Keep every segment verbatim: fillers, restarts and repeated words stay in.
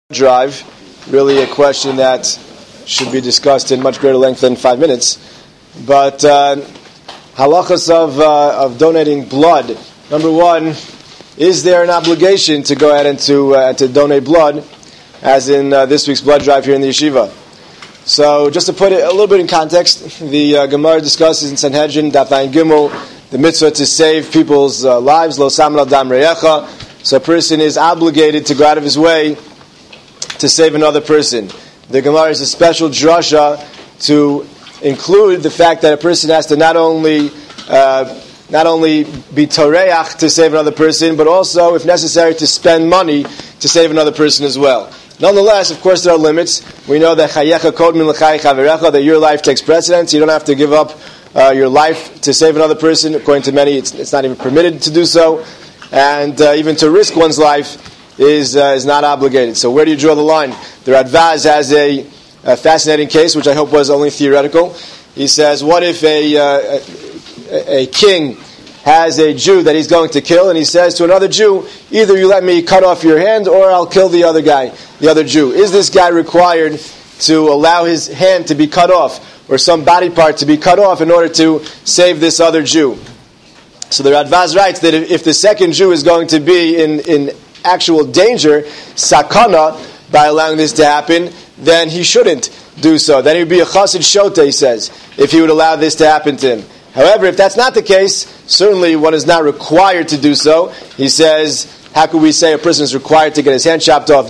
Drive, really a question that should be discussed in much greater length than five minutes. But uh, halachas of uh, of donating blood. Number one, is there an obligation to go ahead and to uh, to donate blood, as in uh, this week's blood drive here in the yeshiva? So, just to put it a little bit in context, the uh, Gemara discusses in Sanhedrin Daf Ayin Gimel the mitzvah to save people's uh, lives. Lo samla dam reyecha. So, a person is obligated to go out of his way to save another person. The Gemara is a special drasha to include the fact that a person has to not only uh, not only be toreach to save another person, but also, if necessary, to spend money to save another person as well. Nonetheless, of course, there are limits. We know that chayecha kodmin l'chai chaverecha, that your life takes precedence. You don't have to give up uh, your life to save another person. According to many, it's, it's not even permitted to do so, and uh, even to risk one's life is uh, is not obligated. So where do you draw the line? The Radvaz has a, a fascinating case, which I hope was only theoretical. He says, what if a, uh, a, a king has a Jew that he's going to kill, and he says to another Jew, either you let me cut off your hand, or I'll kill the other guy, the other Jew. Is this guy required to allow his hand to be cut off, or some body part to be cut off in order to save this other Jew? So the Radvaz writes that if, if the second Jew is going to be in, in actual danger, sakana, by allowing this to happen, then he shouldn't do so. Then he would be a chassid shota, he says, if he would allow this to happen to him. However, if that's not the case, certainly one is not required to do so. He says, how could we say a person is required to get his hand chopped off?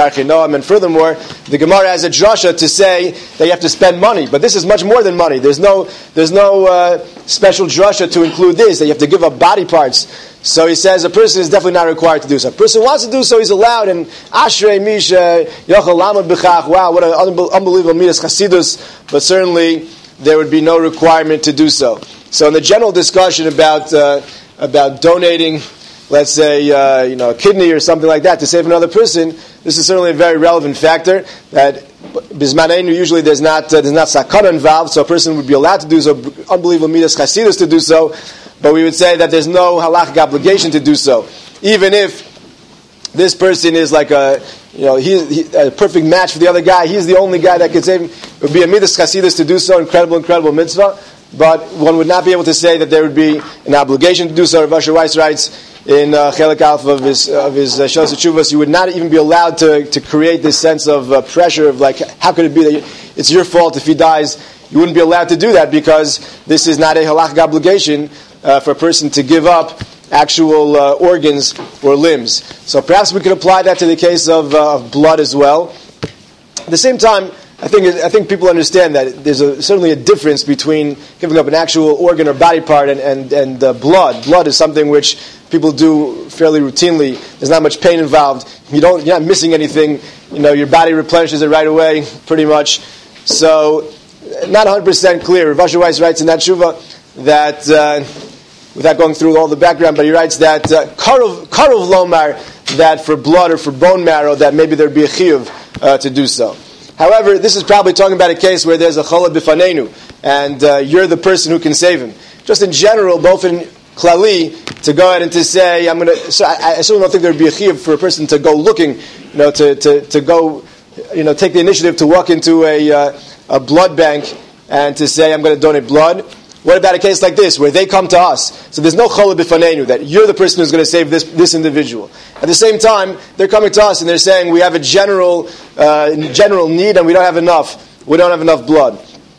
And furthermore, the Gemara has a drasha to say that you have to spend money. But this is much more than money. There's no there's no uh, special drasha to include this, that you have to give up body parts. So he says a person is definitely not required to do so. A person wants to do so, he's allowed. And Ashrei Misha, Yochel Lamad B'chach, wow, what an unbelievable midas chasidus. But certainly there would be no requirement to do so. So in the general discussion about uh, about donating, let's say, uh, you know, a kidney or something like that to save another person, this is certainly a very relevant factor. That bismanenu usually there's not uh, there's not sakana involved, so a person would be allowed to do so. Unbelievable midas chasidus to do so. But we would say that there's no halachic obligation to do so, even if this person is like a, you know, he's he, a perfect match for the other guy. He's the only guy that could save him. It would be a midas chasidus to do so. Incredible, incredible mitzvah. But one would not be able to say that there would be an obligation to do so. Rav Asher Weiss writes in uh, Chelik Alpha of his of his uh, Shos Teshuvos, you would not even be allowed to, to create this sense of uh, pressure of like, how could it be that it's your fault if he dies? You wouldn't be allowed to do that because this is not a halachic obligation uh, for a person to give up actual uh, organs or limbs. So perhaps we could apply that to the case of, uh, of blood as well. At the same time, I think I think people understand that there's a, certainly a difference between giving up an actual organ or body part and and, and uh, blood. Blood is something which people do fairly routinely. There's not much pain involved. You don't you're not missing anything. You know, your body replenishes it right away, pretty much. So, not one hundred percent clear. Rav Asher Weiss writes in that tshuva that, uh, without going through all the background, but he writes that uh, karov karov lomar, that for blood or for bone marrow, that maybe there'd be a chiyuv uh, to do so. However, this is probably talking about a case where there's a cholad bifanenu, and uh, you're the person who can save him. Just in general, both in klali, to go ahead and to say, I'm going to. So I, I certainly don't think there would be a chiyuv for a person to go looking, you know, to, to, to go, you know, take the initiative to walk into a uh, a blood bank and to say, I'm going to donate blood. What about a case like this, where they come to us? So there's no cholad bifanenu, that you're the person who's going to save this this individual. At the same time, they're coming to us and they're saying, we have a general uh, general need and we don't have enough. We don't have enough blood.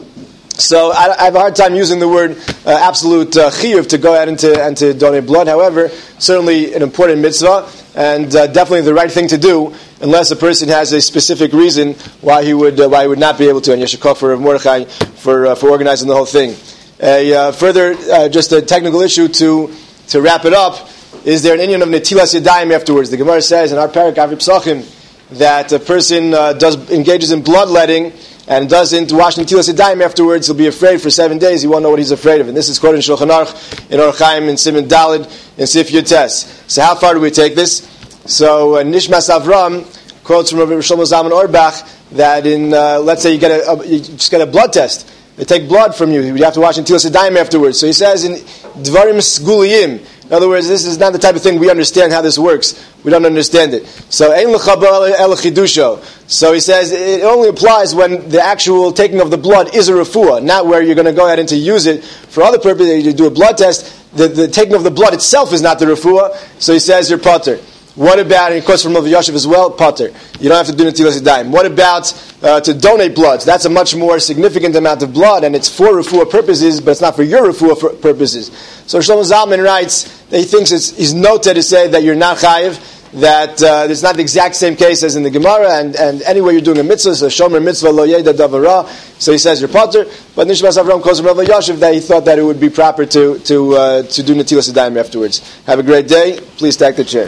So I, I have a hard time using the word uh, absolute uh, chiyuv to go ahead and to, and to donate blood. However, certainly an important mitzvah and uh, definitely the right thing to do, unless a person has a specific reason why he would uh, why he would not be able to. And Yeshakov for Rav Mordechai for uh, for organizing the whole thing. A uh, further, uh, just a technical issue to to wrap it up. Is there an inyan of netilas yadayim afterwards? The Gemara says in our parak Avi Psachim that a person uh, does engages in bloodletting and doesn't wash netilas yadayim afterwards, he'll be afraid for seven days. He won't know what he's afraid of. And this is quoted in Shulchan Aruch, in Orach Chaim, in Siman Daled, in Sif Yutes. So how far do we take this? So uh, Nishmas Avram quotes from Rabbi Shlomo Zalman Auerbach that in uh, let's say you get a, a you just get a blood test. They take blood from you. You have to wash netilas yadayim afterwards. So he says in Dvarim Sguliyim, in other words, this is not the type of thing we understand how this works. We don't understand it. So, ein l'chaba el chidusho. So he says it only applies when the actual taking of the blood is a refuah, not where you're going to go ahead and to use it for other purposes. You do a blood test. The, the taking of the blood itself is not the refuah. So he says you're pater. What about, and of course from Rav Yashiv as well, pater. You don't have to do netilas yadayim. What about uh, to donate blood? That's a much more significant amount of blood, and it's for refuah purposes, but it's not for your refuah purposes. So Shlomo Zalman writes that he thinks it's, he's noted to say that you're not chayiv, that uh, it's not the exact same case as in the Gemara, and, and anyway you're doing a mitzvah, so shomer mitzvah lo yeda davara, so he says you're pater. But Nishmas Avram calls Rav Yashiv that he thought that it would be proper to to uh, to do netilas yadayim afterwards. Have a great day. Please take the chair.